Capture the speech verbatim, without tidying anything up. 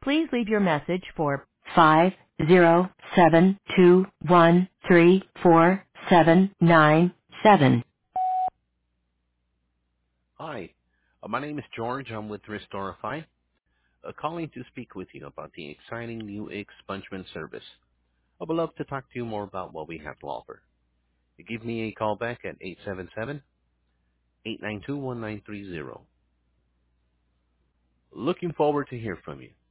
Please leave your message for five zero seven two one three four seven nine seven. Hi, uh, my name is George. I'm with Restorify, uh, calling to speak with you about the exciting new expungement service. I would love to talk to you more about what we have to offer. Give me a call back at eight seven seven, eight nine two, one nine three zero. Looking forward to hear from you.